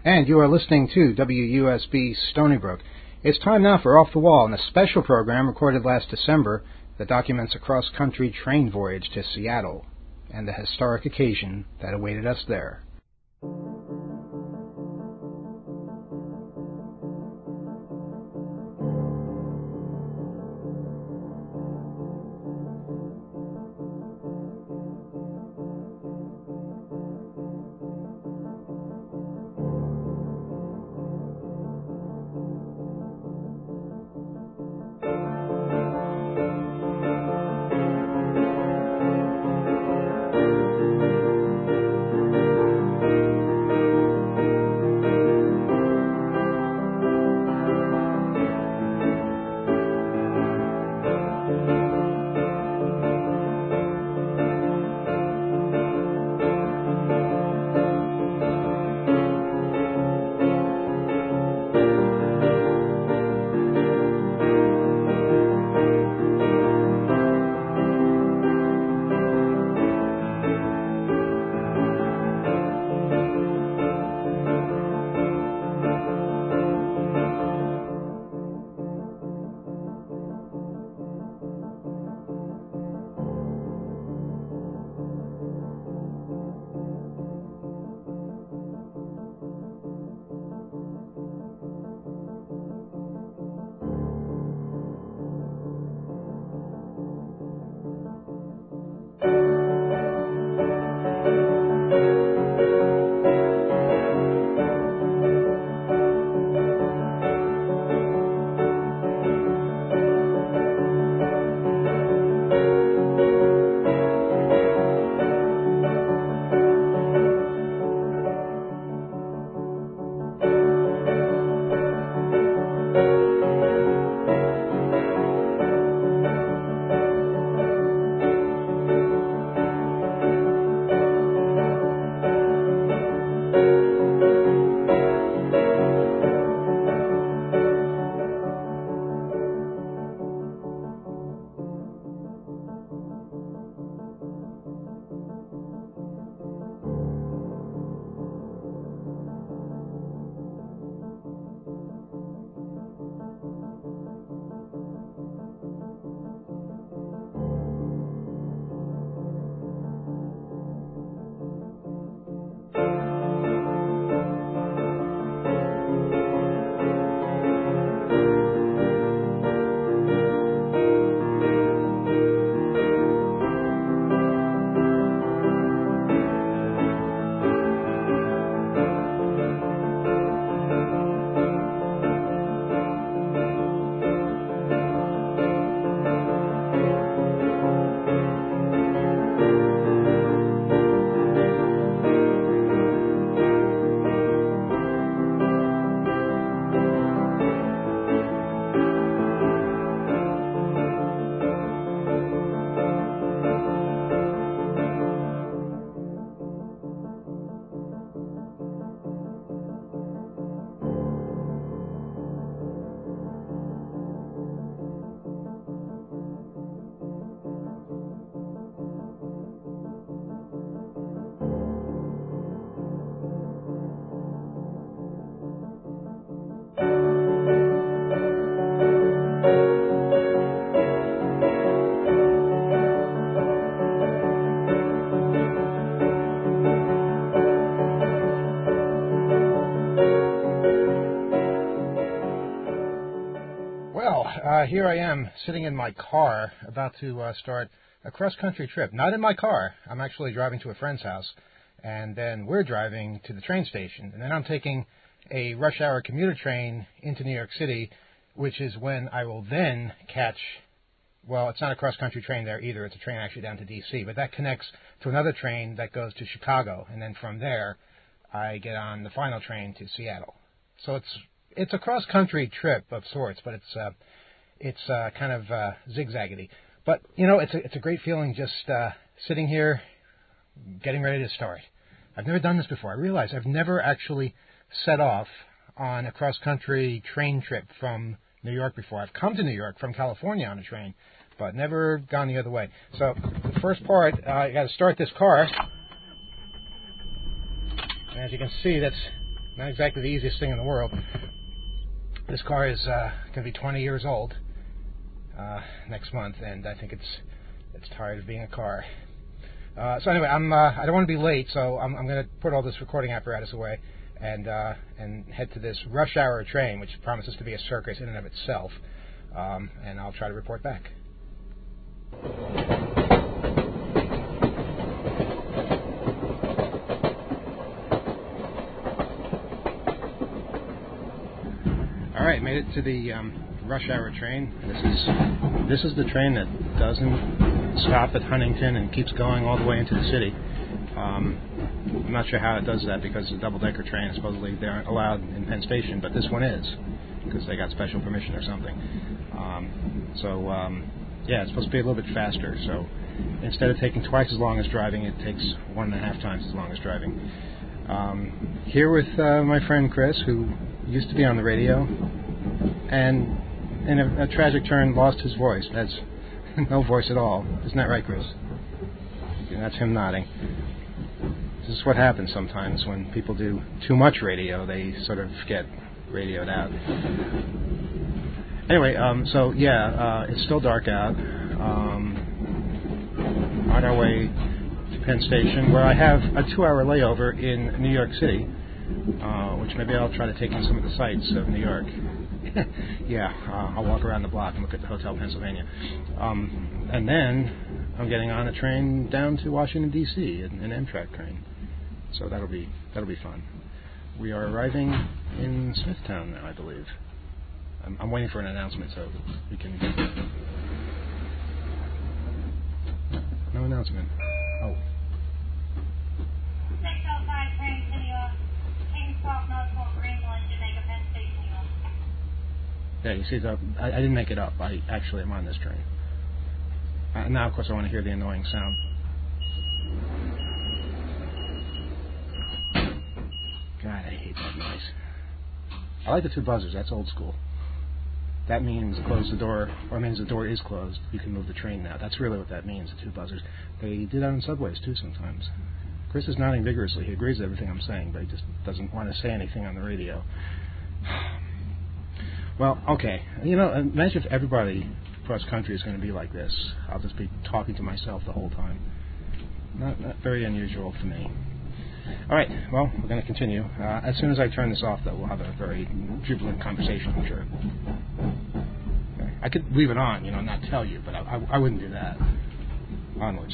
And you are listening to WUSB Stony Brook. It's time now for Off the Wall, and a special program recorded last December that documents a cross-country train voyage to Seattle and the historic occasion that awaited us there. Here I am, sitting in my car, about to start a cross-country trip. Not in my car. I'm actually driving to a friend's house, and then we're driving to the train station. And then I'm taking a rush-hour commuter train into New York City, which is when I will then catch, well, it's not a cross-country train there either. It's a train actually down to D.C., but that connects to another train that goes to Chicago. And then from there, I get on the final train to Seattle. So it's a cross-country trip of sorts, but it's kind of zigzaggedy. But, you know, it's a great feeling just sitting here, getting ready to start. I've never done this before. I realize I've never actually set off on a cross-country train trip from New York before. I've come to New York from California on a train, but never gone the other way. So the first part, I got to start this car. And as you can see, that's not exactly the easiest thing in the world. This car is going to be 20 years old next month, and I think it's tired of being a car. So anyway, I don't want to be late, so I'm going to put all this recording apparatus away and head to this rush hour train, which promises to be a circus in and of itself, and I'll try to report back. All right, made it to the rush hour train. This is the train that doesn't stop at Huntington and keeps going all the way into the city. I'm not sure how it does that because it's a double-decker train. Supposedly they aren't allowed in Penn Station, but this one is because they got special permission or something. Yeah, it's supposed to be a little bit faster. So instead of taking twice as long as driving, it takes 1.5 times as long as driving. Here with my friend Chris, who used to be on the radio, and in a tragic turn lost his voice. Has no voice at all. Isn't that right, Chris? And that's him nodding. This is what happens sometimes when people do too much radio. They sort of get radioed out. Anyway, it's still dark out. On our way to Penn Station, where I have a 2-hour layover in New York City, which maybe I'll try to take in some of the sights of New York. I'll walk around the block and look at the Hotel Pennsylvania. And then I'm getting on a train down to Washington, D.C., an Amtrak train. So that'll be fun. We are arriving in Smithtown now, I believe. I'm waiting for an announcement so we can... No announcement. Oh. 605 train to New York. Kings Park, Norfolk, Greenwood, Jamaica, Penn Station, New York. Yeah, you see, I didn't make it up. I actually am on this train. Now, of course, I want to hear the annoying sound. God, I hate that noise. I like the 2 buzzers. That's old school. That means close the door, or means the door is closed. You can move the train now. That's really what that means, the 2 buzzers. They do that on subways, too, sometimes. Chris is nodding vigorously. He agrees with everything I'm saying, but he just doesn't want to say anything on the radio. Well, okay. Imagine if everybody across country is going to be like this. I'll just be talking to myself the whole time. Not very unusual for me. All right, well, we're going to continue. As soon as I turn this off, though, we'll have a very jubilant conversation, I'm sure. Okay. I could leave it on, not tell you, but I wouldn't do that. Onwards.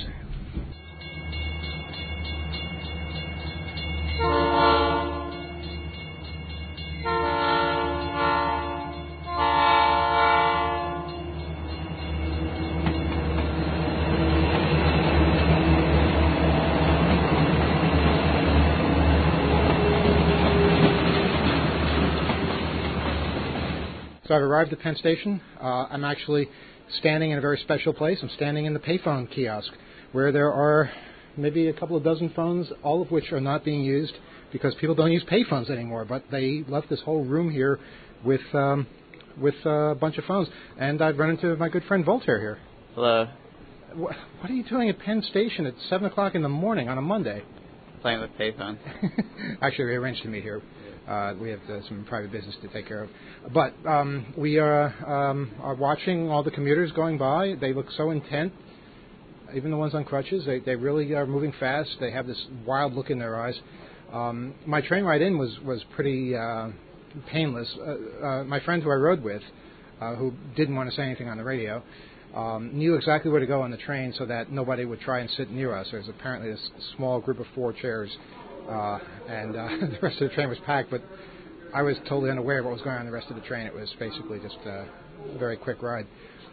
So I've arrived at Penn Station. I'm actually standing in a very special place. I'm standing in the payphone kiosk, where there are maybe a couple of dozen phones, all of which are not being used because people don't use payphones anymore. But they left this whole room here with a bunch of phones. And I've run into my good friend Voltaire here. Hello. What are you doing at Penn Station at 7 o'clock in the morning on a Monday? Playing with payphones. Actually, we arranged to meet here. We have some private business to take care of. But we are watching all the commuters going by. They look so intent. Even the ones on crutches, they really are moving fast. They have this wild look in their eyes. My train ride in was pretty painless. My friend who I rode with, who didn't want to say anything on the radio, knew exactly where to go on the train so that nobody would try and sit near us. There's apparently this small group of 4 chairs, and the rest of the train was packed, but I was totally unaware of what was going on in the rest of the train. It was basically just a very quick ride.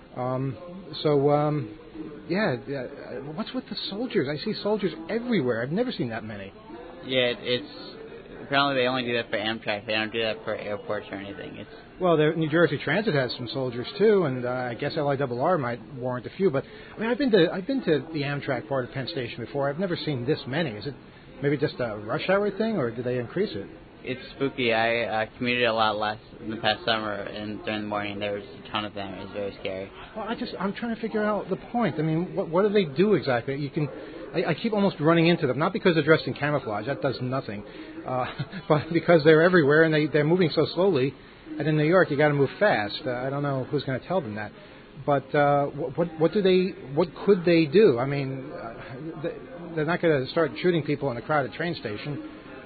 What's with the soldiers? I see soldiers everywhere. I've never seen that many. Yeah, apparently they only do that for Amtrak. They don't do that for airports or anything. Well, New Jersey Transit has some soldiers too, and I guess LIRR might warrant a few. But I mean, I've been to the Amtrak part of Penn Station before. I've never seen this many. Is it maybe just a rush hour thing, or do they increase it? It's spooky. I commuted a lot less in the past summer, and during the morning there was a ton of them. It was very scary. Well, I'm trying to figure out the point. I mean, what do they do exactly? I keep almost running into them, not because they're dressed in camouflage, that does nothing, but because they're everywhere and they're moving so slowly. And in New York, you got to move fast. I don't know who's going to tell them that. But what could they do? I mean, they're not going to start shooting people in a crowded train station.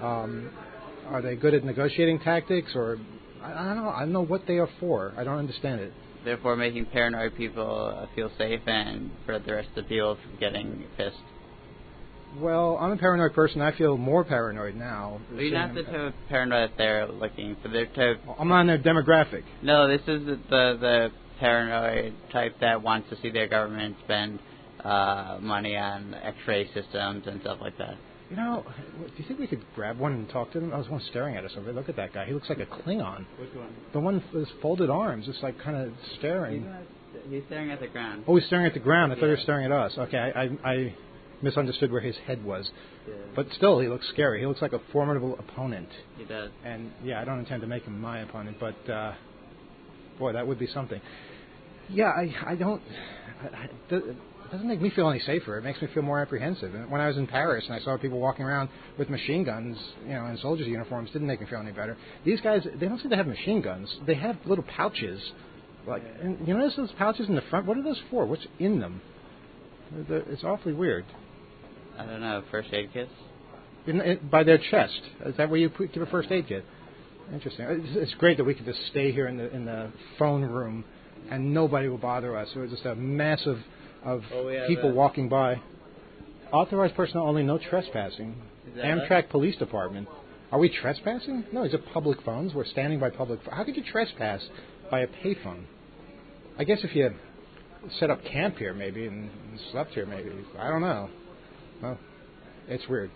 Are they good at negotiating tactics, or I don't know. I don't know what they are for. I don't understand it. Therefore, making paranoid people feel safe and for the rest of the people from getting pissed. Well, I'm a paranoid person. I feel more paranoid now. But you're not the type of paranoid that they're looking for. Their type. I'm not in their demographic. No, this is the paranoid type that wants to see their government spend money on X-ray systems and stuff like that. You know, do you think we could grab one and talk to them? I was one staring at us over there. Look at that guy. He looks like a Klingon. Which one? The one with his folded arms, just like kind of staring. He's staring at the ground. Oh, he's staring at the ground. I thought he was staring at us. Okay, I misunderstood where his head was. Yeah. But still, he looks scary. He looks like a formidable opponent. He does. And, yeah, I don't intend to make him my opponent, but, boy, that would be something. Yeah, I don't... It doesn't make me feel any safer. It makes me feel more apprehensive. When I was in Paris and I saw people walking around with machine guns, in soldiers' uniforms, didn't make me feel any better. These guys, they don't seem to have machine guns. They have little pouches. And you notice those pouches in the front? What are those for? What's in them? It's awfully weird. I don't know, first aid kits? By their chest. Is that where you keep a first aid kit? Interesting. It's great that we could just stay here in the phone room and nobody will bother us. It was just a mass of people walking by. Authorized personnel only, no trespassing. Amtrak right? Police Department. Are we trespassing? No, these are public phones. We're standing by public phones. How could you trespass by a payphone? I guess if you set up camp here, maybe, and slept here, maybe. I don't know. Well, it's weird.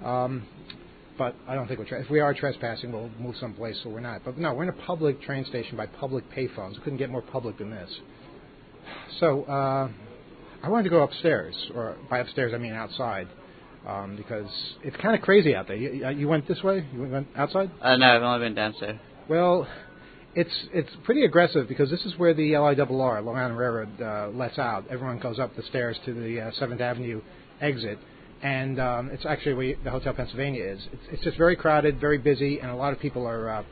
But I don't think if we are trespassing, we'll move someplace so we're not. But no, we're in a public train station by public payphones. We couldn't get more public than this. So I wanted to go upstairs, or by upstairs I mean outside, because it's kind of crazy out there. You went this way? You went outside? No, I've only been downstairs. Well, it's pretty aggressive because this is where the LIRR, Long Island Railroad, lets out. Everyone goes up the stairs to the 7th Avenue exit. And it's actually where the Hotel Pennsylvania is. It's just very crowded, very busy, and a lot of people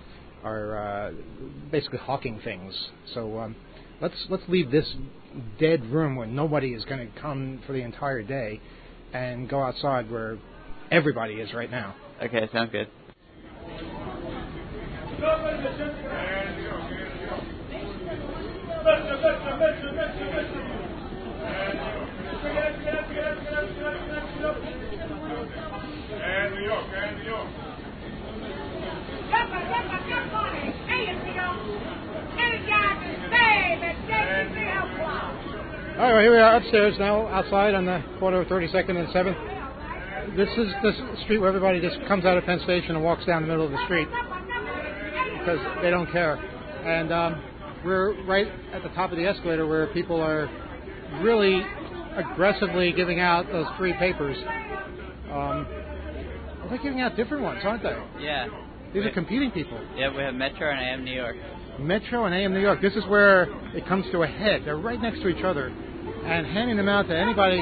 are basically hawking things. So let's leave this dead room where nobody is going to come for the entire day, and go outside where everybody is right now. Okay, sounds good. All right, here we are upstairs now, outside on the corner of 32nd and 7th. This is the street where everybody just comes out of Penn Station and walks down the middle of the street because they don't care. And we're right at the top of the escalator where people are really aggressively giving out those free papers. They're giving out different ones, aren't they? Yeah. These are competing people. Yeah, we have Metro and AM New York. Metro and AM New York. This is where it comes to a head. They're right next to each other and handing them out to anybody.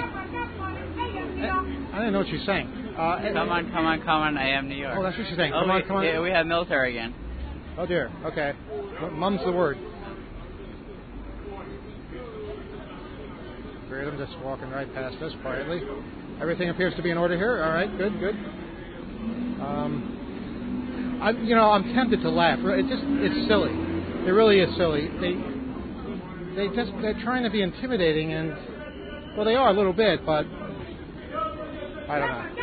I don't know what she's saying. Come on, AM New York. Oh, that's what she's saying. Oh, come on. Yeah, we have military again. Oh, dear. Okay. Mum's the word. Three of them just walking right past us quietly. Everything appears to be in order here. All right, good. I'm tempted to laugh. It's silly. It really is silly. They're trying to be intimidating, and well, they are a little bit, but I don't know.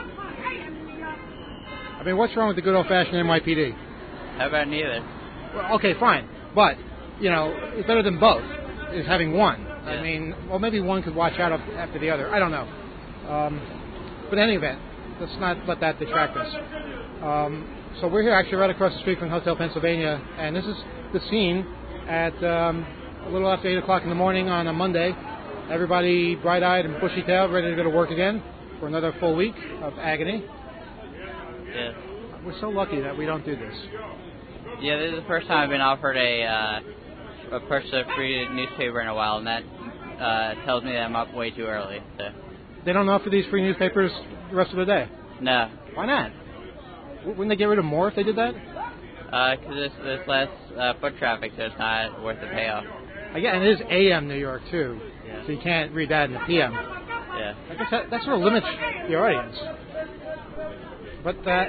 I mean, what's wrong with the good old-fashioned NYPD? How about neither? Well, okay, fine, but it's better than both. Is having one. Yeah. I mean, well, maybe one could watch out after the other. I don't know. But in any event, let's not let that detract us. So we're here actually right across the street from Hotel Pennsylvania, and this is the scene at a little after 8 o'clock in the morning on a Monday. Everybody bright-eyed and bushy-tailed, ready to go to work again for another full week of agony. Yeah. We're so lucky that we don't do this. Yeah, this is the first time I've been offered a purchase of free newspaper in a while, and that tells me that I'm up way too early. So. They don't offer these free newspapers the rest of the day. No. Why not? Wouldn't they get rid of more if they did that? Because there's less foot traffic, so it's not worth the payoff. Again, it is AM New York, too. Yeah. So you can't read that in the PM. Yeah. I guess that sort of limits the audience. But I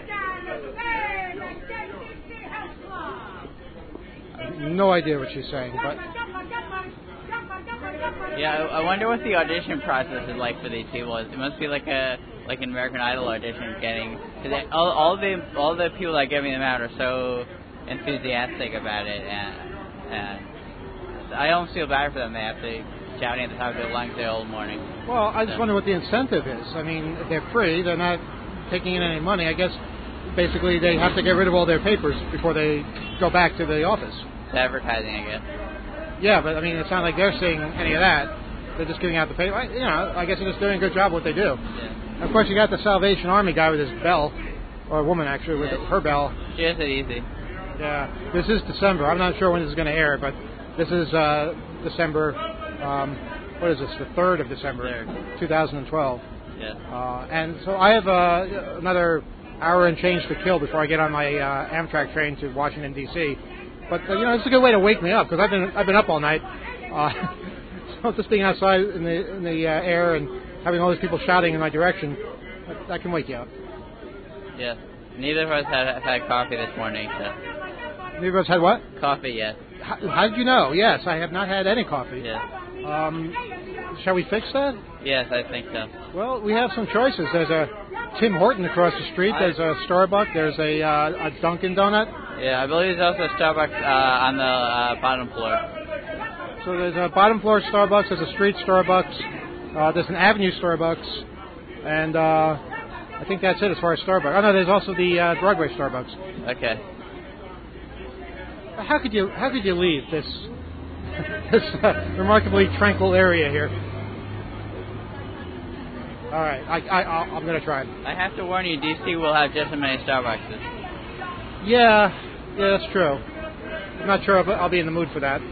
have no idea what she's saying, but... Yeah, I wonder what the audition process is like for these people. It must be like an American Idol audition, because all the people that get me them out are so enthusiastic about it, and I almost feel bad for them. They have to shouting at the top of their lungs the whole morning. Well, I just wonder what the incentive is. I mean, if they're free, they're not taking in any money. I guess basically they have to get rid of all their papers before they go back to the office. It's advertising, I guess. Yeah, but I mean, it's not like they're seeing any of that. They're just giving out the paper. You know, I guess they're just doing a good job of what they do. Yeah. Of course, you got the Salvation Army guy with his bell, or a woman actually with her bell. She has it easy. Yeah, this is December. I'm not sure when this is going to air, but this is December. What is this? The 3rd of December, 2012. Yeah. And so I have another hour and change to kill before I get on my Amtrak train to Washington D.C. But you know, it's a good way to wake me up because I've been up all night. So just being outside in the air and having all these people shouting in my direction, that can wake you up. Yeah. Neither of us had coffee this morning. So. Neither of us had what? Coffee, yes. How did you know? Yes, I have not had any coffee. Yeah. Shall we fix that? Yes, I think so. Well, we have some choices. There's a Tim Horton across the street. There's a Starbucks. There's a Dunkin' Donut. Yeah, I believe there's also a Starbucks on the bottom floor. So there's a bottom floor Starbucks. There's a street Starbucks. There's an Avenue Starbucks, and I think that's it as far as Starbucks. Oh no, there's also the Broadway Starbucks. Okay. How could you leave this remarkably tranquil area here? All right, I'm gonna try. I have to warn you, DC will have just as many Starbucks. Yeah, that's true. I'm not sure I'll be in the mood for that.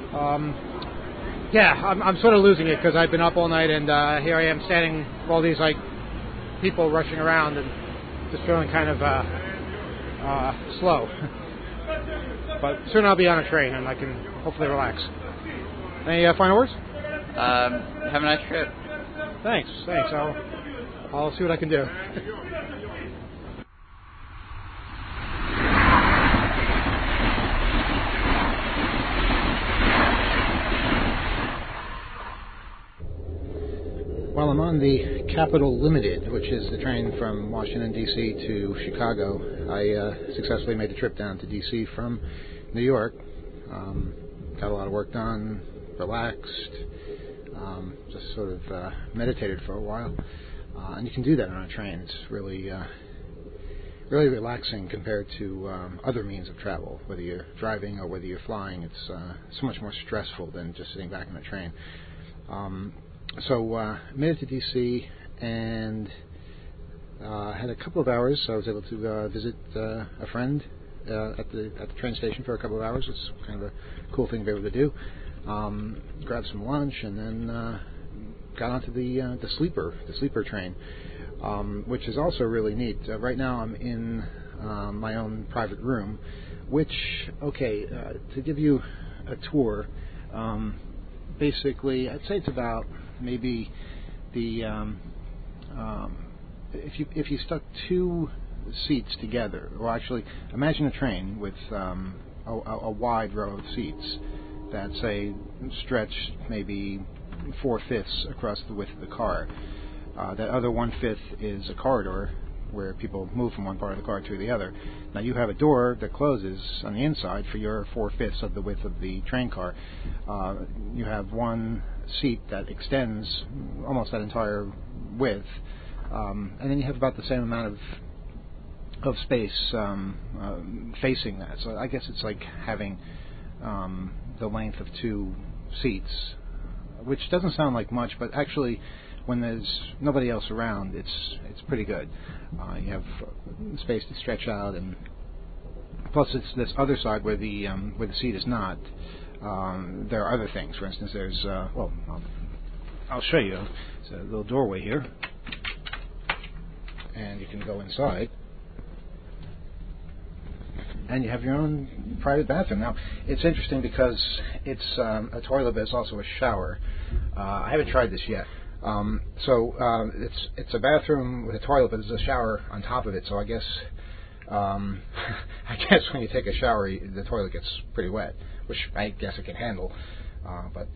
I'm sort of losing it because I've been up all night and here I am standing with all these like people rushing around and just feeling kind of slow. But soon I'll be on a train and I can hopefully relax. Any final words? Have a nice trip. Thanks. I'll see what I can do. While I'm on the Capital Limited, which is the train from Washington, D.C. to Chicago, I successfully made the trip down to D.C. from New York. Got a lot of work done, relaxed, just sort of meditated for a while. And you can do that on a train. It's really relaxing compared to other means of travel. Whether you're driving or whether you're flying, it's so much more stressful than just sitting back in a train. So made it to D.C. and had a couple of hours. I was able to visit a friend at the train station for a couple of hours. It's kind of a cool thing to be able to do. Grabbed some lunch and then got onto the sleeper train, which is also really neat. Right now I'm in my own private room, which to give you a tour. Basically, I'd say it's about maybe the if you stuck two seats together, or actually imagine a train with a wide row of seats that say stretch maybe 4/5 across the width of the car. That other 1/5 is a corridor where people move from one part of the car to the other. Now you have a door that closes on the inside for your 4/5 of the width of the train car. You have one seat that extends almost that entire width, and then you have about the same amount of space facing that. So I guess it's like having the length of two seats, which doesn't sound like much, but actually when there's nobody else around, it's pretty good. You have space to stretch out, and plus it's this other side where the seat is not. There are other things. For instance, there's I'll I'll show you. It's a little doorway here, and you can go inside, and you have your own private bathroom. Now, it's interesting because it's a toilet, but it's also a shower. I haven't tried this yet. It's a bathroom with a toilet, but there's a shower on top of it. So I guess when you take a shower, the toilet gets pretty wet, which I guess it can handle. But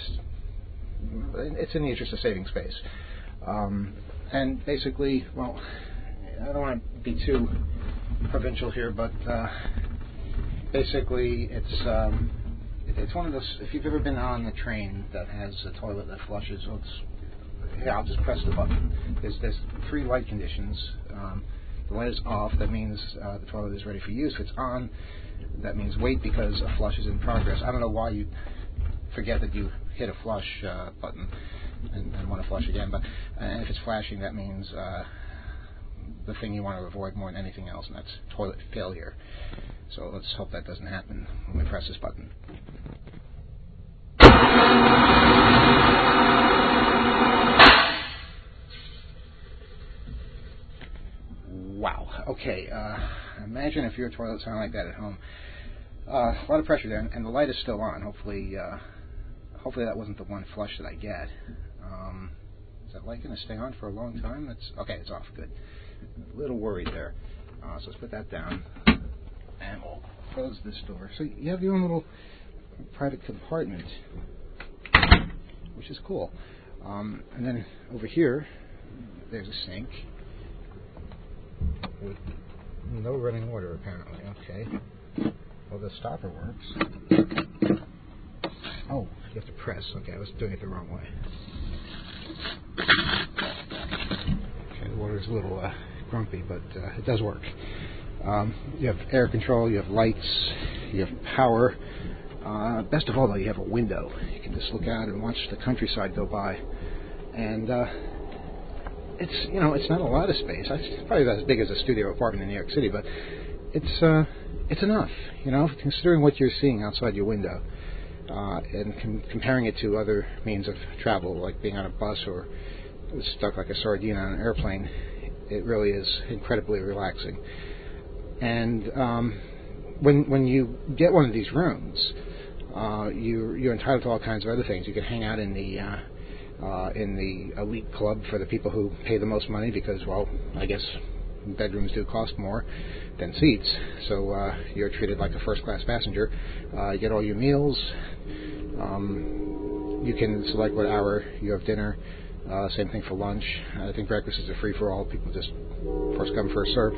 it's in the interest of saving space. And basically, well, I don't want to be too provincial here, but basically it's one of those. If you've ever been on a train that has a toilet that flushes, I'll just press the button. There's 3 light conditions. The light is off. That means the toilet is ready for use. If it's on, that means wait because a flush is in progress. I don't know why you forget that you hit a flush button and want to flush again. But if it's flashing, that means the thing you want to avoid more than anything else, and that's toilet failure. So let's hope that doesn't happen when we press this button. Wow. Okay. Imagine if your toilet sounded like that at home. A lot of pressure there, and the light is still on. Hopefully that wasn't the one flush that I get. Is that light going to stay on for a long time? Okay. It's off. Good. A little worried there. So let's put that down, and we'll close this door. So you have your own little private compartment, which is cool. And then over here, there's a sink with no running water, apparently. Okay. Well, the stopper works. Oh, you have to press. Okay, I was doing it the wrong way. Okay, the water's a little grumpy, but it does work. You have air control, you have lights, you have power. Best of all, though, you have a window. You can just look out and watch the countryside go by. And it's not a lot of space. It's probably not as big as a studio apartment in New York City, but it's enough. Considering what you're seeing outside your window, and comparing it to other means of travel, like being on a bus or stuck like a sardine on an airplane, it really is incredibly relaxing. And when you get one of these rooms, you're entitled to all kinds of other things. You can hang out in the elite club for the people who pay the most money because, well, I guess bedrooms do cost more than seats. So you're treated like a first-class passenger. You get all your meals. You can select what hour you have dinner. Same thing for lunch. I think breakfast is a free-for-all. People just first come, first serve.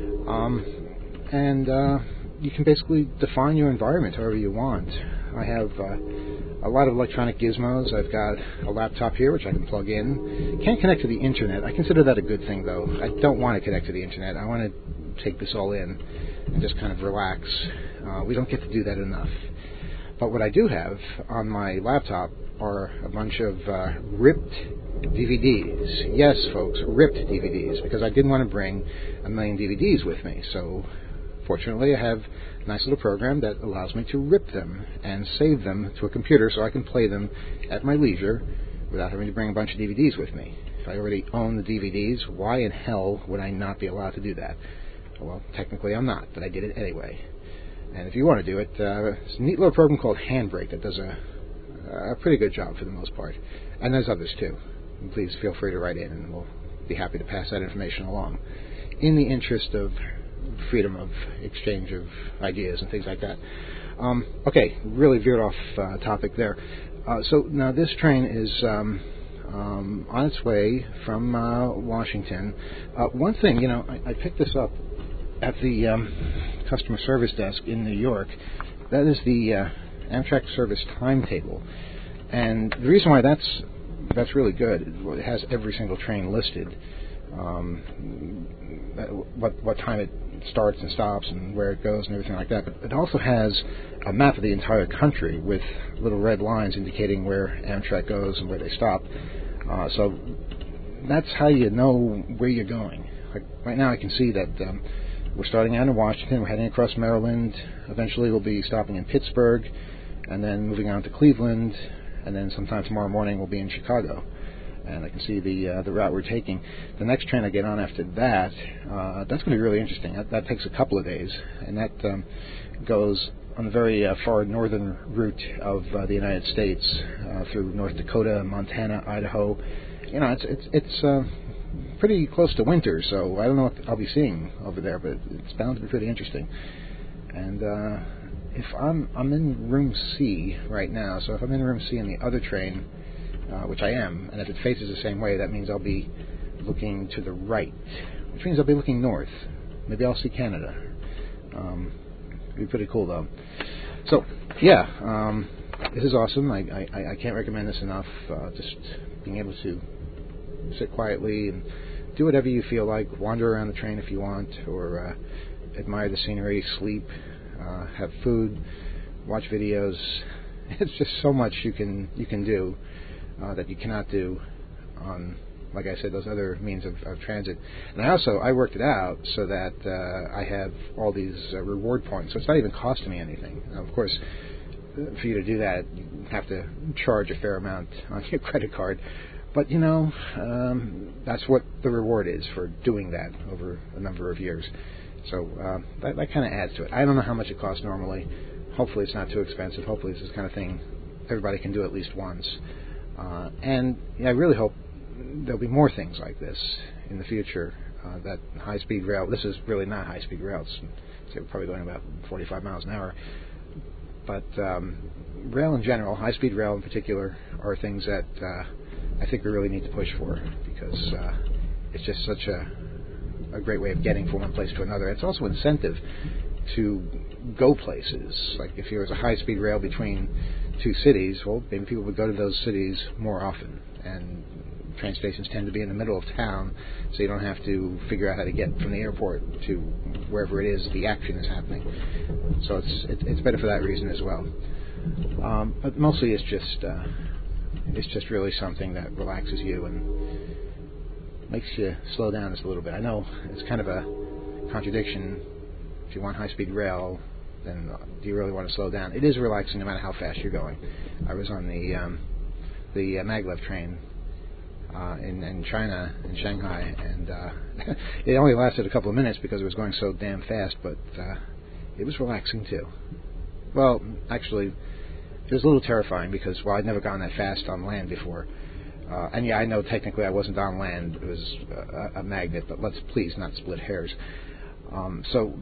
And you can basically define your environment however you want. I have a lot of electronic gizmos. I've got a laptop here, which I can plug in. Can't connect to the internet. I consider that a good thing, though. I don't want to connect to the internet. I want to take this all in and just kind of relax. We don't get to do that enough. But what I do have on my laptop are a bunch of ripped DVDs. Yes, folks, ripped DVDs, because I didn't want to bring a million DVDs with me. So fortunately, I have a nice little program that allows me to rip them and save them to a computer so I can play them at my leisure without having to bring a bunch of DVDs with me. If I already own the DVDs, why in hell would I not be allowed to do that? Well, technically I'm not, but I did it anyway. And if you want to do it, it's a neat little program called Handbrake that does a pretty good job for the most part. And there's others too. Please feel free to write in and we'll be happy to pass that information along in the interest of freedom of exchange of ideas and things like that. Okay, really veered off topic there. So now this train is on its way from Washington. One thing, I picked this up at the customer service desk in New York. That is the Amtrak service timetable. And the reason why that's really good, it has every single train listed, what time it starts and stops and where it goes and everything like that. But it also has a map of the entire country with little red lines indicating where Amtrak goes and where they stop. So that's how you know where you're going. Like right now I can see that we're starting out in Washington, we're heading across Maryland, eventually we'll be stopping in Pittsburgh, and then moving on to Cleveland, and then sometime tomorrow morning we'll be in Chicago, and I can see the route we're taking. The next train I get on after that, that's going to be really interesting. That takes a couple of days, and that goes on the very far northern route of the United States, through North Dakota, Montana, Idaho. It's pretty close to winter, so I don't know what I'll be seeing over there, but it's bound to be pretty interesting. And if I'm in room C right now, so if I'm in room C in the other train, which I am, and if it faces the same way, that means I'll be looking to the right, which means I'll be looking north. Maybe I'll see Canada. It'd be pretty cool, though. So, yeah, this is awesome. I can't recommend this enough. Just being able to sit quietly and do whatever you feel like. Wander around the train if you want, or admire the scenery, sleep, have food, watch videos. It's just so much you can do that you cannot do on, like I said, those other means of transit. And I worked it out so that I have all these reward points, so it's not even costing me anything. Now, of course, for you to do that, you have to charge a fair amount on your credit card. But, that's what the reward is for doing that over a number of years. So that kind of adds to it. I don't know how much it costs normally. Hopefully it's not too expensive. Hopefully it's this kind of thing everybody can do at least once. And I really hope there'll be more things like this in the future. That high-speed rail, this is really not high-speed rail. We're probably going about 45 miles an hour. But rail in general, high-speed rail in particular, are things that I think we really need to push for, because it's just such a great way of getting from one place to another. It's also incentive to go places. Like if there was a high-speed rail between two cities, well, maybe people would go to those cities more often. And train stations tend to be in the middle of town, so you don't have to figure out how to get from the airport to wherever it is the action is happening. So it's better for that reason as well. But mostly it's just really something that relaxes you and makes you slow down just a little bit. I know it's kind of a contradiction. If you want high-speed rail, then do you really want to slow down? It is relaxing no matter how fast you're going. I was on the maglev train in China, in Shanghai, and it only lasted a couple of minutes because it was going so damn fast, but it was relaxing too. Well, actually, it was a little terrifying because, well, I'd never gone that fast on land before. And yeah, I know technically I wasn't on land, it was a magnet, but let's please not split hairs. So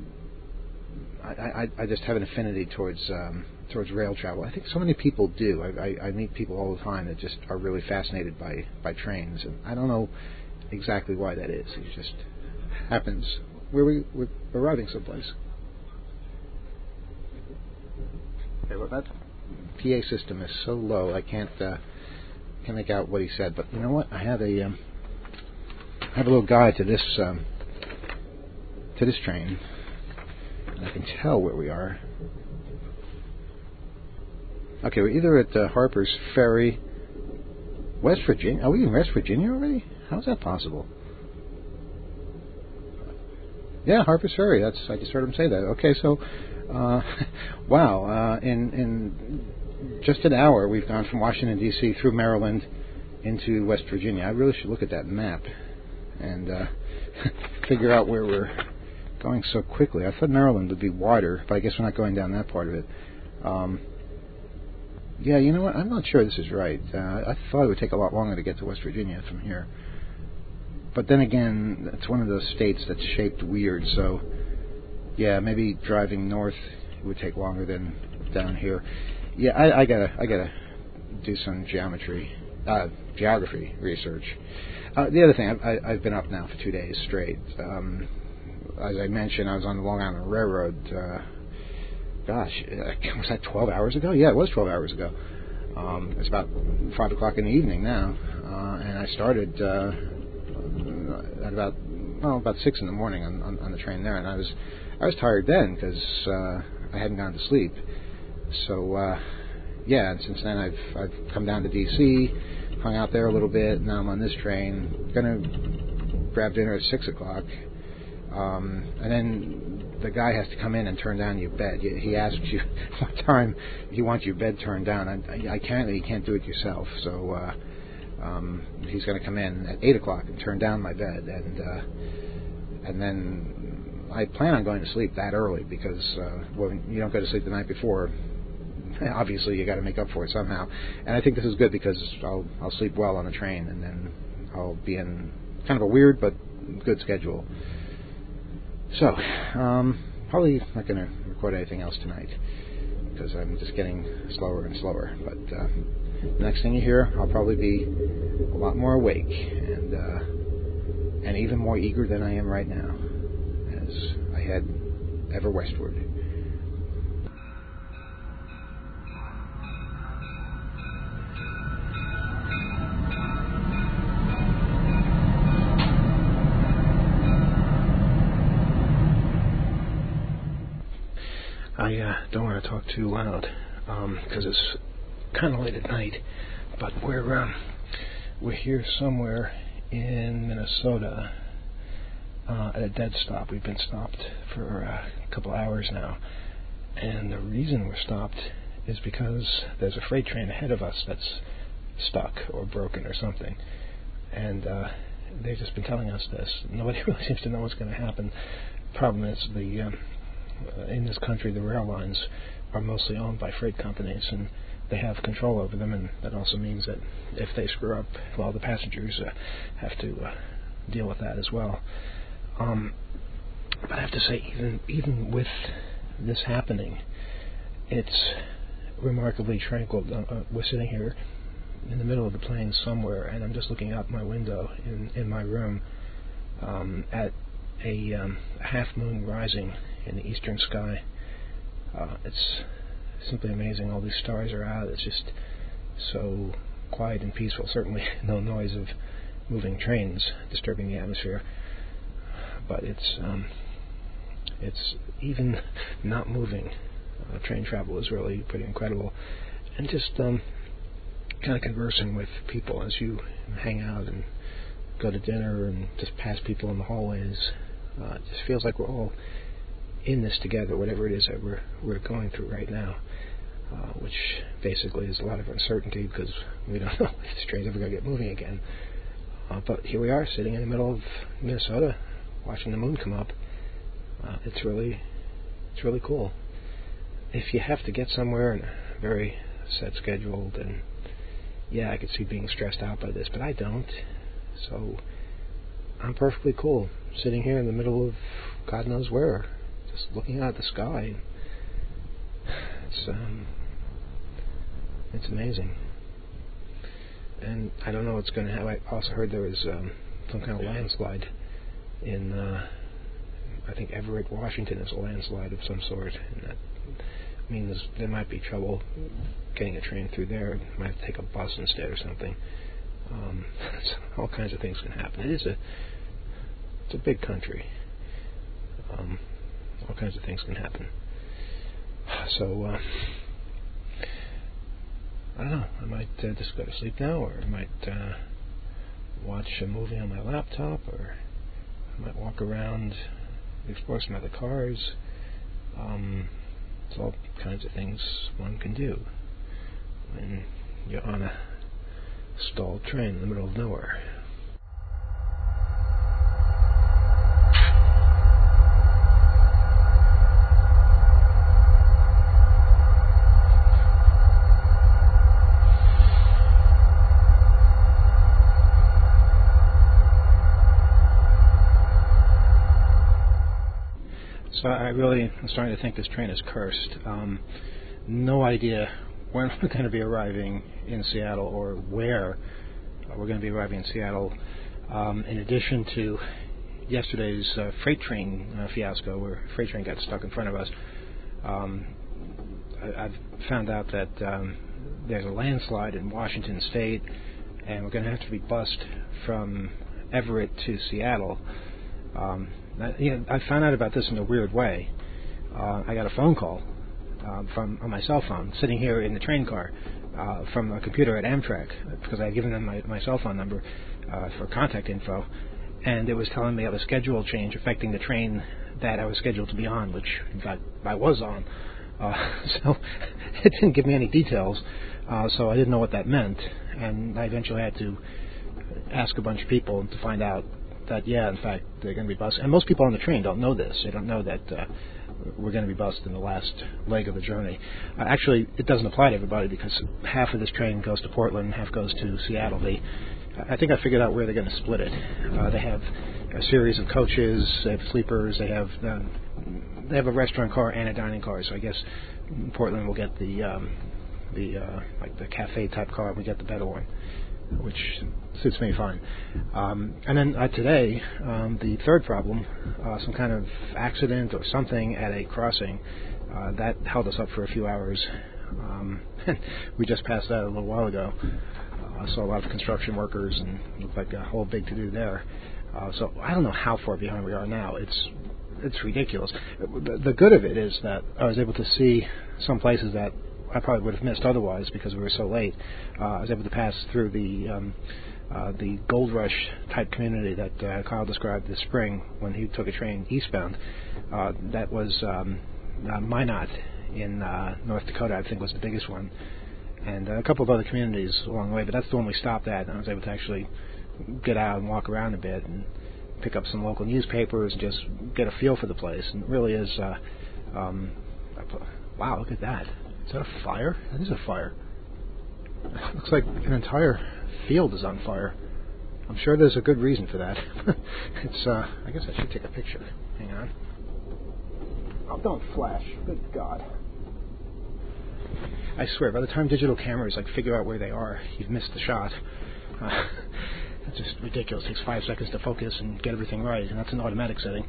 I just have an affinity towards rail travel. I think so many people do. I meet people all the time that just are really fascinated by trains, and I don't know exactly why that is. It just happens. We're arriving someplace. Okay, well, that PA system is so low I can't make out what he said. But you know what? I have a little guide to this train, and I can tell where we are. Okay, we're either at Harper's Ferry, West Virginia. Are we in West Virginia already? How is that possible? Yeah, Harper's Ferry. I just heard him say that. Okay, so, wow. In just an hour, we've gone from Washington, D.C. through Maryland into West Virginia. I really should look at that map and figure out where we're going so quickly. I thought Maryland would be wider, but I guess we're not going down that part of it. Yeah, you know what? I'm not sure this is right. I thought it would take a lot longer to get to West Virginia from here. But then again, it's one of those states that's shaped weird, so yeah, maybe driving north would take longer than down here. Yeah, I gotta do some geography research. The other thing, I've been up now for 2 days straight. As I mentioned, I was on the Long Island Railroad. Was that 12 hours ago? Yeah, it was 12 hours ago. It's about 5 o'clock in the evening now, and I started at about 6 in the morning on the train there, and I was tired then because I hadn't gone to sleep. So yeah, and since then I've come down to D.C., hung out there a little bit. Now I'm on this train. Gonna grab dinner at 6 o'clock, and then the guy has to come in and turn down your bed. He asks you what time you want your bed turned down. You can't do it yourself. So he's going to come in at 8 o'clock and turn down my bed, and then I plan on going to sleep that early because when you don't go to sleep the night before, obviously you got to make up for it somehow. And I think this is good because I'll sleep well on the train, and then I'll be in kind of a weird but good schedule. So, probably not going to record anything else tonight because I'm just getting slower and slower. But the next thing you hear, I'll probably be a lot more awake and even more eager than I am right now as I head ever westward. I don't want to talk too loud because it's kind of late at night, but we're here somewhere in Minnesota at a dead stop. We've been stopped for a couple hours now, and the reason we're stopped is because there's a freight train ahead of us that's stuck or broken or something, and they've just been telling us this. Nobody really seems to know what's going to happen. Problem is in this country, the rail lines are mostly owned by freight companies, and they have control over them, and that also means that if they screw up, well, the passengers have to deal with that as well. But I have to say, even with this happening, it's remarkably tranquil. We're sitting here in the middle of the plains somewhere, and I'm just looking out my window in my room at a half moon rising in the eastern sky. It's simply amazing. All these stars are out. It's just so quiet and peaceful. Certainly no noise of moving trains disturbing the atmosphere, but it's even not moving. Train travel is really pretty incredible, and just kind of conversing with people as you hang out and go to dinner and just pass people in the hallways. It just feels like we're all in this together, whatever it is that we're going through right now, which basically is a lot of uncertainty because we don't know if this train's ever going to get moving again. But here we are, sitting in the middle of Minnesota, watching the moon come up. It's really cool. If you have to get somewhere in a very set schedule, then yeah, I could see being stressed out by this, but I don't. So I'm perfectly cool sitting here in the middle of God knows where, just looking out at the sky. It's amazing. And I don't know what's going to happen. I also heard there was some kind of landslide in, I think Everett, Washington is a landslide of some sort, and that means there might be trouble getting a train through there. Might have to take a bus instead or something. All kinds of things can happen. It's a big country. All kinds of things can happen. So I don't know. I might just go to sleep now, or I might watch a movie on my laptop, or I might walk around, explore some other cars. It's all kinds of things one can do when you're on a stalled train in the middle of nowhere. So I really am starting to think this train is cursed. No idea when we're going to be arriving in Seattle or where we're going to be arriving in Seattle. In addition to yesterday's freight train fiasco, where a freight train got stuck in front of us, I've found out that there's a landslide in Washington State, and we're going to have to be bused from Everett to Seattle. I found out about this in a weird way. I got a phone call on my cell phone, sitting here in the train car, from a computer at Amtrak, because I had given them my cell phone number for contact info, and it was telling me of a schedule change affecting the train that I was scheduled to be on, which in fact I was on. So it didn't give me any details, so I didn't know what that meant, and I eventually had to ask a bunch of people to find out that, yeah, in fact, they're going to be bused. And most people on the train don't know this. They don't know that we're going to be bused in the last leg of the journey. Actually, it doesn't apply to everybody because half of this train goes to Portland, half goes to Seattle. I think I figured out where they're going to split it. They have a series of coaches, they have sleepers, they have a restaurant car and a dining car. So I guess Portland will get the cafe type car, and we get the better one, which suits me fine. And then today, the third problem, some kind of accident or something at a crossing, that held us up for a few hours. We just passed that a little while ago. I saw a lot of construction workers, and it looked like a whole big to-do there. So I don't know how far behind we are now. It's ridiculous. The good of it is that I was able to see some places that I probably would have missed otherwise because we were so late. I was able to pass through the Gold Rush type community that Kyle described this spring when he took a train eastbound. That was Minot in North Dakota, I think was the biggest one, and a couple of other communities along the way, but that's the one we stopped at, and I was able to actually get out and walk around a bit and pick up some local newspapers and just get a feel for the place. And it really is, wow, look at that. Is that a fire? That is a fire. It looks like an entire field is on fire. I'm sure there's a good reason for that. I guess I should take a picture. Hang on. Oh, don't flash. Good God. I swear, by the time digital cameras figure out where they are, you've missed the shot. That's just ridiculous. It takes 5 seconds to focus and get everything right, and that's an automatic setting.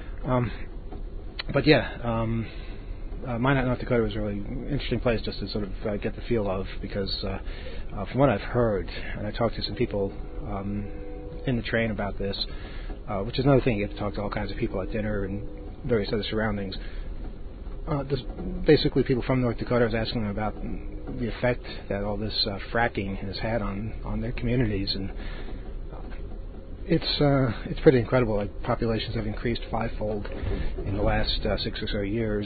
But yeah, Minot, North Dakota was a really interesting place just to sort of get the feel of, because from what I've heard, and I talked to some people in the train about this, which is another thing, you get to talk to all kinds of people at dinner and various other surroundings. Basically, people from North Dakota, I was asking them about the effect that all this fracking has had on their communities, and it's pretty incredible. Like, populations have increased fivefold in the last 6 or so years.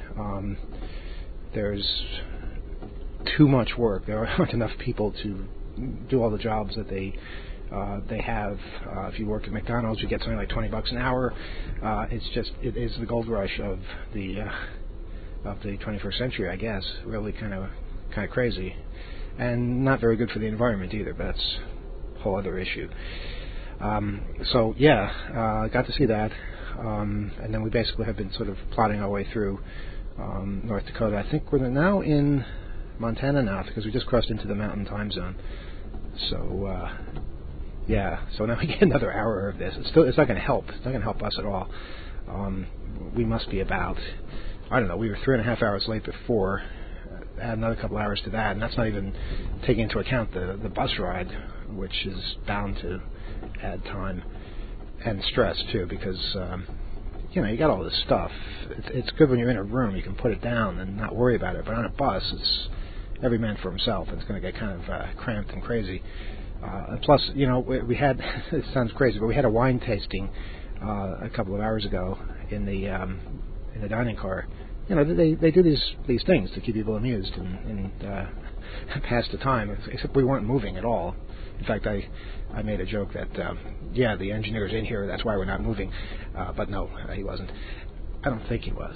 There's too much work. There aren't enough people to do all the jobs that they have. If you work at McDonald's, you get something like $20 an hour. It is the gold rush of the 21st century, I guess. Really kind of crazy, and not very good for the environment either. But that's a whole other issue. So yeah, I got to see that, and then we basically have been sort of plodding our way through North Dakota. I think we're now in Montana now because we just crossed into the Mountain Time Zone. So yeah, so now we get another hour of this. It's not going to help. It's not going to help us at all. We must be about, I don't know, we were 3.5 hours late before. Add another couple hours to that, and that's not even taking into account the bus ride, which is bound to add time and stress too, because you got all this stuff. It's good when you're in a room, you can put it down and not worry about it, but on a bus, it's every man for himself. It's going to get kind of cramped and crazy. Plus, we had, it sounds crazy, but we had a wine tasting a couple of hours ago in the dining car. They do these things to keep people amused and pass the time, except we weren't moving at all. In fact, I made a joke that, the engineer's in here, that's why we're not moving. But no, he wasn't. I don't think he was.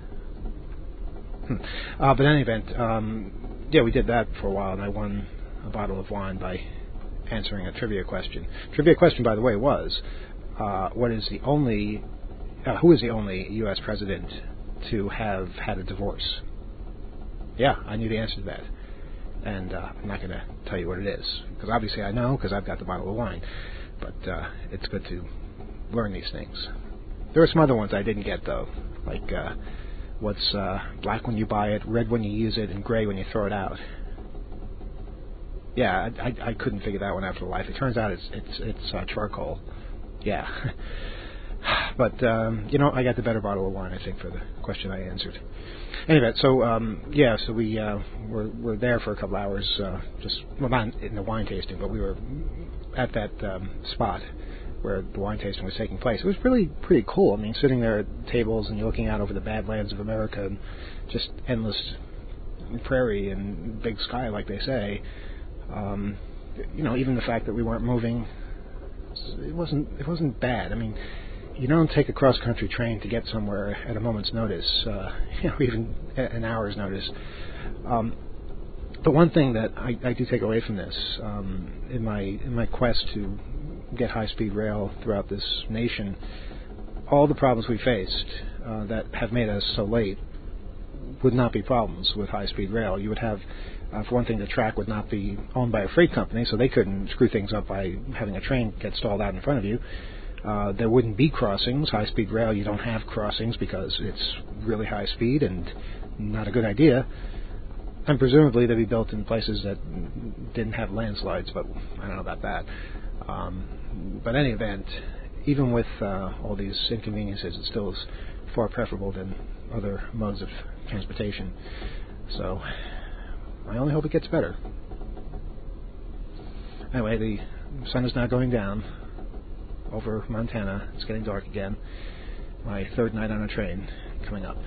But in any event, we did that for a while, and I won a bottle of wine by answering a trivia question. Trivia question, by the way, was, who is the only U.S. president to have had a divorce? Yeah, I knew the answer to that. And I'm not going to tell you what it is, because obviously I know, because I've got the bottle of wine. But it's good to learn these things. There are some other ones I didn't get, though, like what's black when you buy it, red when you use it, and gray when you throw it out. Yeah, I couldn't figure that one out for the life. It turns out it's charcoal. Yeah. But, I got the better bottle of wine, I think, for the question I answered. Anyway, so we were there for a couple hours, not in the wine tasting, but we were at that spot where the wine tasting was taking place. It was really pretty cool. I mean, sitting there at tables and you're looking out over the Badlands of America and just endless prairie and big sky, like they say. Even the fact that we weren't moving, it wasn't bad. I mean, you don't take a cross-country train to get somewhere at a moment's notice, even an hour's notice. The one thing that I do take away from this, in my quest to get high-speed rail throughout this nation, all the problems we faced that have made us so late would not be problems with high-speed rail. You would have, for one thing, the track would not be owned by a freight company, so they couldn't screw things up by having a train get stalled out in front of you. There wouldn't be crossings. High-speed rail, you don't have crossings because it's really high speed and not a good idea. And presumably they'd be built in places that didn't have landslides, but I don't know about that. But in any event, even with all these inconveniences, it still is far preferable than other modes of transportation. So I only hope it gets better. Anyway, the sun is now going down over Montana. It's getting dark again. My third night on a train coming up.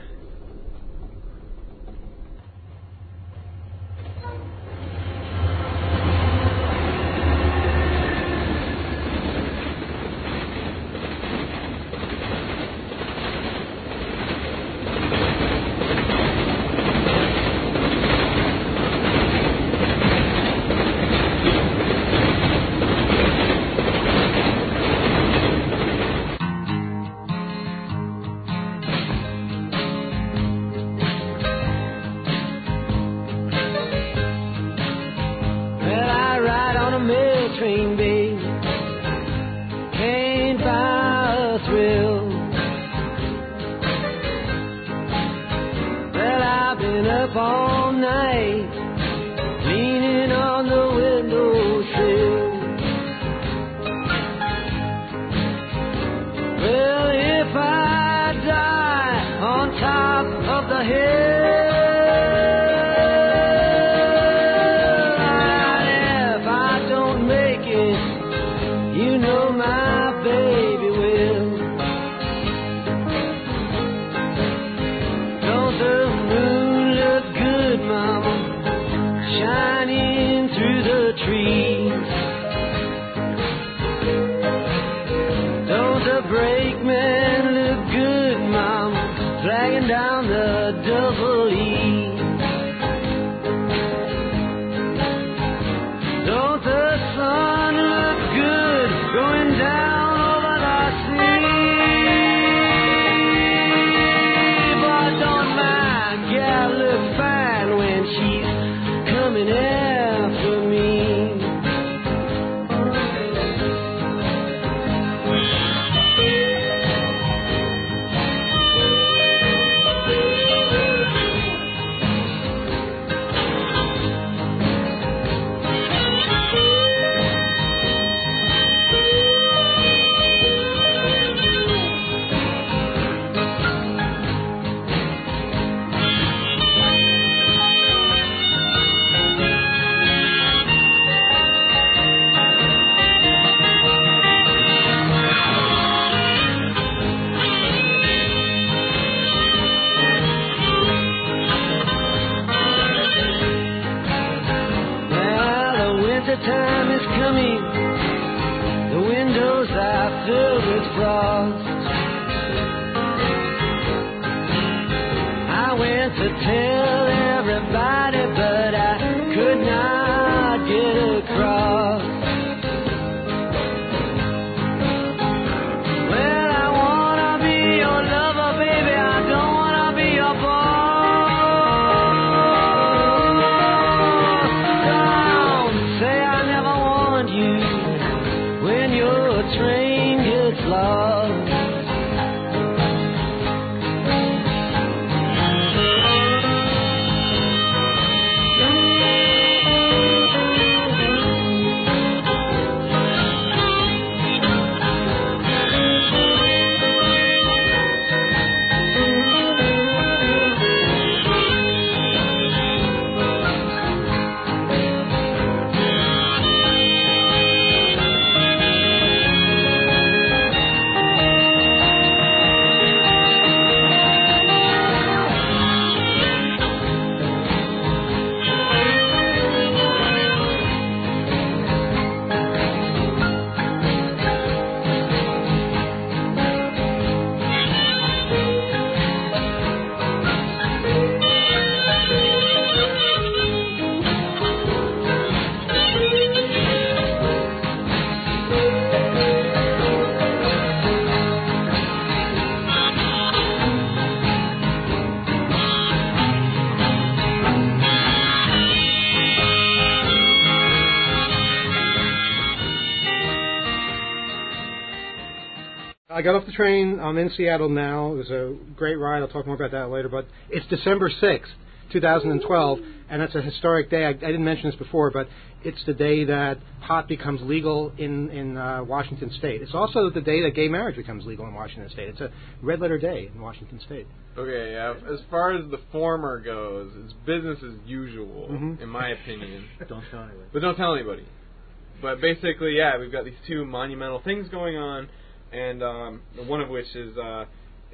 I got off the train. I'm in Seattle now. It was a great ride. I'll talk more about that later. But it's December 6th, 2012, and that's a historic day. I didn't mention this before, but it's the day that pot becomes legal in Washington State. It's also the day that gay marriage becomes legal in Washington State. It's a red-letter day in Washington State. Okay, yeah. As far as the former goes, it's business as usual, in my opinion. Don't tell anybody. But don't tell anybody. But basically, yeah, we've got these two monumental things going on, and one of which is the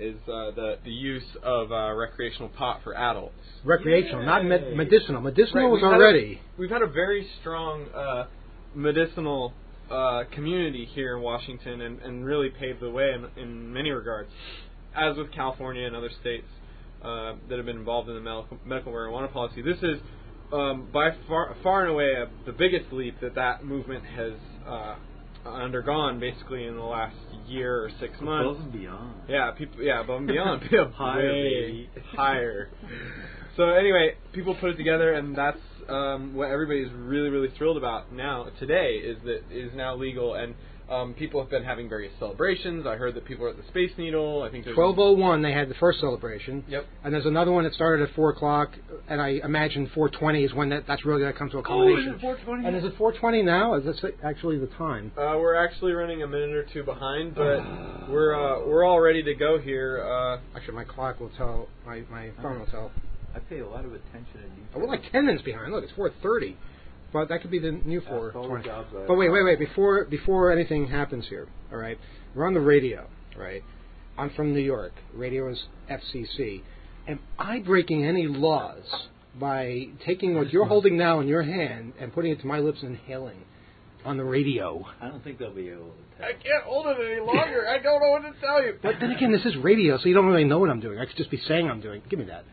use of recreational pot for adults. Recreational, not medicinal. Medicinal Right, was already. We've had a very strong medicinal community here in Washington, and really paved the way in many regards, as with California and other states that have been involved in the medical marijuana policy. This is by far and away the biggest leap that movement has undergone, basically in the last year or 6 months. Above and beyond. Yeah, people. Yeah, above and beyond. Higher, Way higher. So anyway, people put it together, and that's what everybody is really, really thrilled about today is that it is now legal, and people have been having various celebrations. I heard that people are at the Space Needle. I think there's 12:01 they had the first celebration. Yep. And there's another one that started at 4 o'clock, and I imagine 4:20 is when that's really going to come to a culmination. Oh, is it 4:20? And is it 4:20 now? Is this actually the time? We're actually running a minute or two behind, but we're all ready to go here. Actually, my clock will tell. My phone will tell. I pay a lot of attention to detail. Oh, we're like 10 minutes behind. Look, it's 4:30. But that could be the new 4:20. jobs But wait. Before anything happens here, all right? We're on the radio, right? I'm from New York. Radio is FCC. Am I breaking any laws by taking what you're holding now in your hand and putting it to my lips and inhaling on the radio? I don't think they'll be able to tell. I can't hold it any longer. I don't know what to tell you. But then again, this is radio, so you don't really know what I'm doing. I could just be saying I'm doing. Give me that.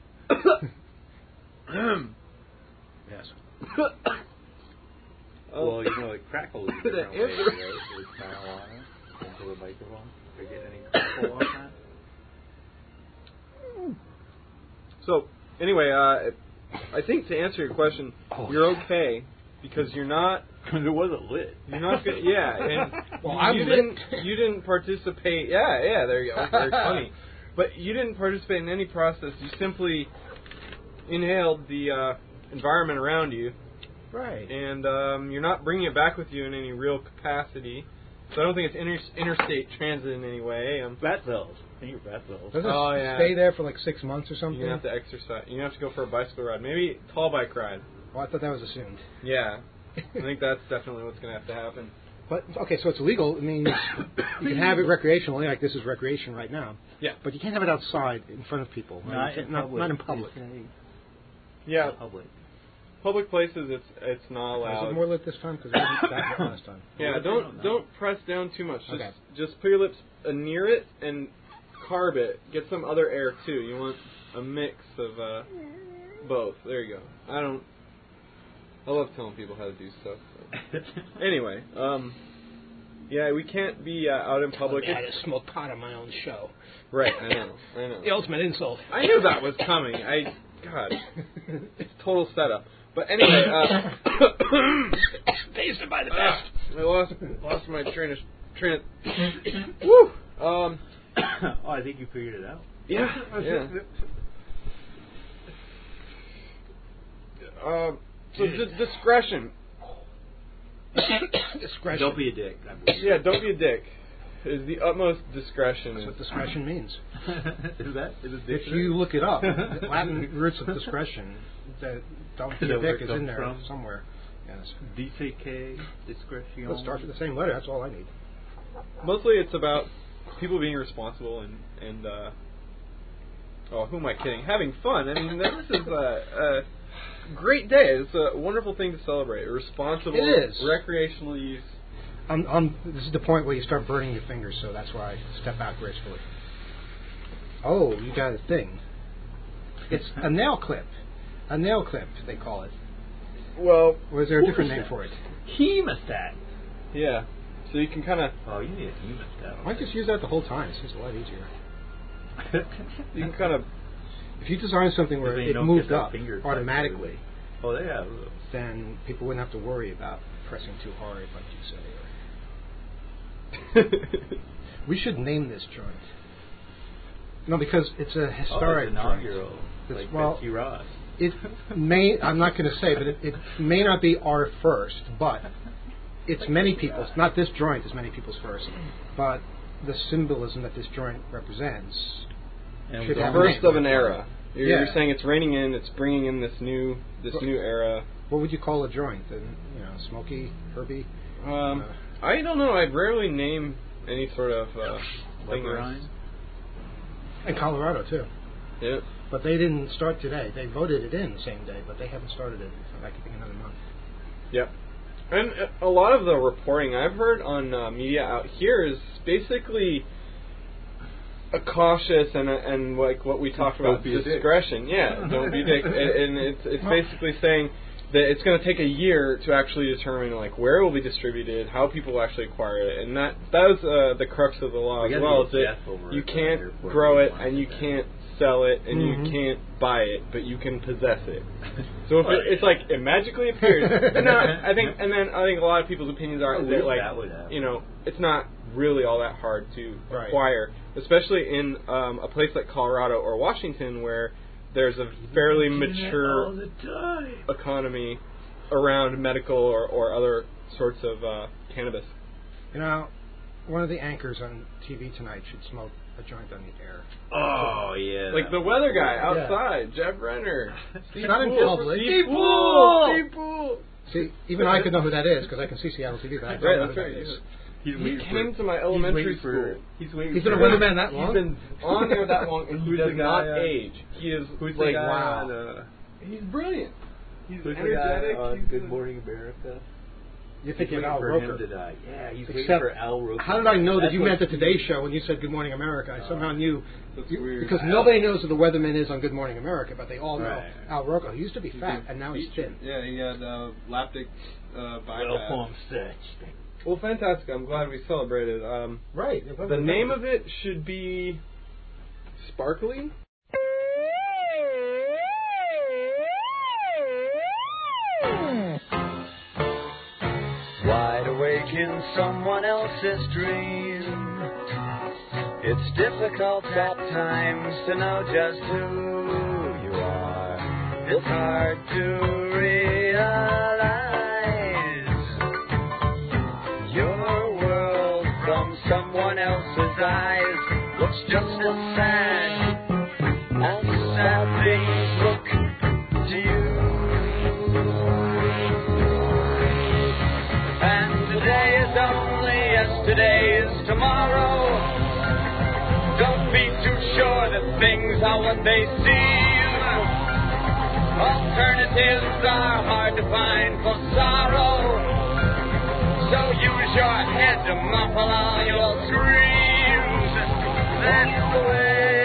Yes. Well, it crackles a different way, right? With marijuana into the microphone. Do you get any crackle on that? So, anyway, I think to answer your question, you're okay because you're not. Because it wasn't lit. You're not good. Yeah, and Well, you didn't participate. Yeah, there you go. Very funny. But you didn't participate in any process. You simply inhaled the environment around you. Right. And you're not bringing it back with you in any real capacity. So I don't think it's interstate transit in any way. Fat cells. I think your fat cells. Does it yeah. stay there for like 6 months or something? You're going to have to exercise. You're going to have to go for a bicycle ride. Maybe tall bike ride. Oh, I thought that was assumed. Yeah. I think that's definitely what's going to have to happen. But, okay, so it's illegal. It means you can have it recreationally, like this is recreation right now. Yeah. But you can't have it outside in front of people. Not in public. Not in public. Yeah. Not public. Public places, it's not Is allowed. it more lit this time? Because it wasn't that lit last time. Yeah, don't press down too much. Okay. Just put your lips near it and carb it. Get some other air too. You want a mix of both. There you go. I love telling people how to do stuff. So. Anyway, yeah, we can't be out in public. I had to smoke pot on my own show. Right, I know. The ultimate insult. I knew that was coming. God, it's total setup. But anyway, Tasted by the best. I lost my train of. Woo. Oh, I think you figured it out. Yeah. So discretion. Discretion. Don't be a dick. I believe. Yeah, don't be a dick. Is the utmost discretion. That's what discretion means. Is it If you look it up, the Latin roots of discretion, the don't be a dick is in there from? somewhere. Yes. DCK, discretion. Let's start with the same letter. That's all I need. Mostly it's about people being responsible and who am I kidding? Having fun. I mean, this is a great day. It's a wonderful thing to celebrate. Responsible, It is. recreational use. This is the point where you start burning your fingers, so that's why I step out gracefully. Oh, you got a thing. It's a nail clip. A nail clip, they call it. Well, Or is there a different name for it? Hemostat. yeah. So you can kind of Oh, you need a hemostat. Why don't you just use that the whole time? It seems a lot easier. If you design something where Then you it don't moved get that up finger automatically, Oh, yeah. then people wouldn't have to worry about pressing too hard, like you say. We should name this joint. No, because it's a historic it's inaugural. joint. Like well, Betsy Ross. It may, I'm not going to say, but it may not be our first, but it's many people's, not this joint is many people's first, but the symbolism that this joint represents. And should The have first a name. of an era. You're, Yeah. you're saying it's reigning in, it's bringing in this new era. What would you call a joint? Smoky, herby? I don't know. I'd rarely name any sort of thing. Lebanon. In Colorado, too. Yeah. But they didn't start today. They voted it in the same day, but they haven't started it. So that could be another month. Yep. And a lot of the reporting I've heard on media out here is basically a cautious and like what we talked about, discretion. Yeah, don't be a dick. And it's basically saying that it's going to take a year to actually determine like where it will be distributed, how people will actually acquire it, and that was the crux of the law as well. Is that you can't grow it and you can't sell it and you can't buy it, but you can possess it. So if it's like it magically appears. And I think a lot of people's opinions are that like it's not really all that hard to acquire, especially in a place like Colorado or Washington where there's a fairly mature economy around medical or other sorts of cannabis. One of the anchors on TV tonight should smoke a joint on the air. Oh, yeah. Like the weather guy outside, Jeff Renner. Not in public. Steve Poole! See, even I could know who that is because I can see Seattle TV, but I don't know who that is. He came to my elementary school. He's been a weatherman that long? He's been on there that long, and he does not age. He is like, wow. He's brilliant. He's Who's energetic. the guy on Good Morning America? You're thinking Al for Roker. him to die. Yeah, he's waiting Except, for Al Roker. how did I know that you meant the Today Show when you said Good Morning America? I somehow knew. That's weird. Because nobody knows who the weatherman is on Good Morning America, but they all know Right. Al Roker. He used to be fat, and now he's thin. Yeah, he had lactic bypass. Well-formed search. Well, fantastic. I'm glad we celebrated. Right. The name of it should be Sparkly. Wide awake in someone else's dream. It's difficult at times to know just who you are. It's hard to realize your world from someone else's eyes looks just as sad things look to you. And today is only yesterday's tomorrow. Don't be too sure that things are what they seem. Alternatives are hard to find for sorrow. So use your head to muffle all your screams. That's the way.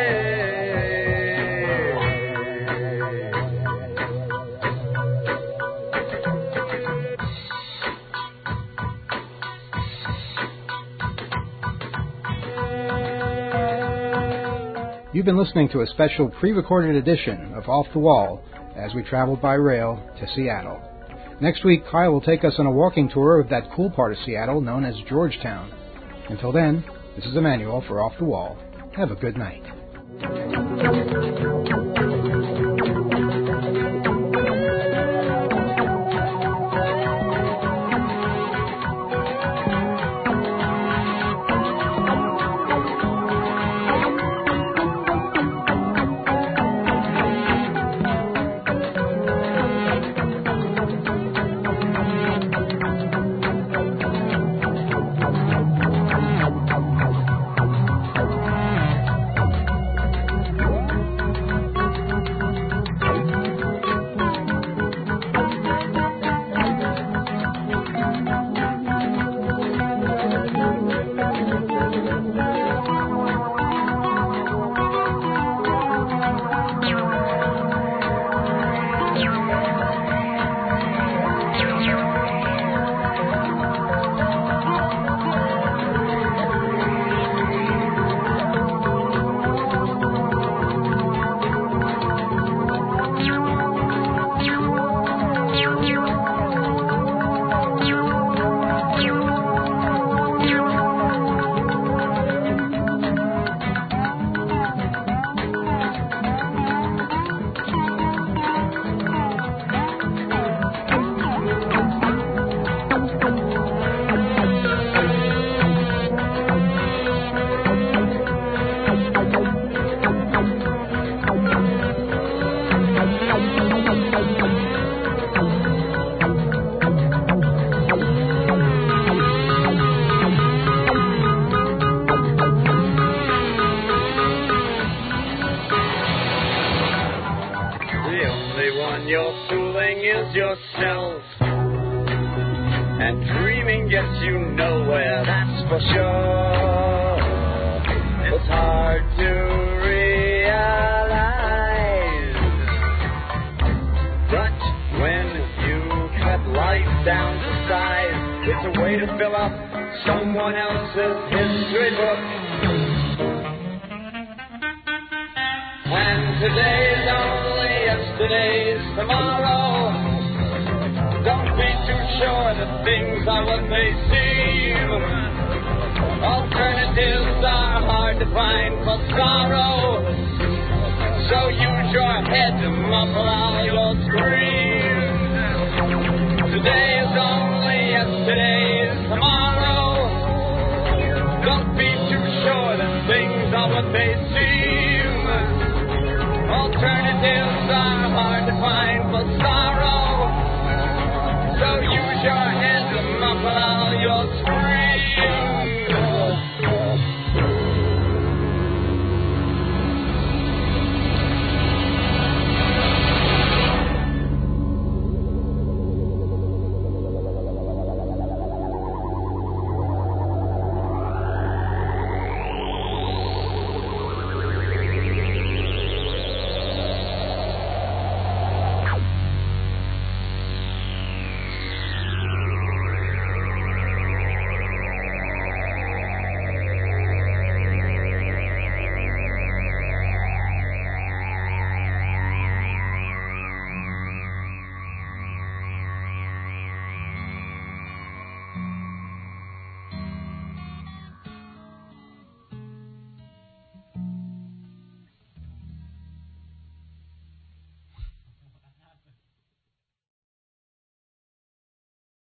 You've been listening to a special pre-recorded edition of Off the Wall as we traveled by rail to Seattle. Next week, Kyle will take us on a walking tour of that cool part of Seattle known as Georgetown. Until then, this is Emmanuel for Off the Wall. Have a good night. fooling is yourself. And dreaming gets you nowhere, that's for sure. It's hard to realize, but when you cut life down to size, it's a way to fill up someone else's history book. And today's only yesterday's tomorrow. Don't be too sure that things are what they seem. Alternatives are hard to find for sorrow. So use your head to muffle all your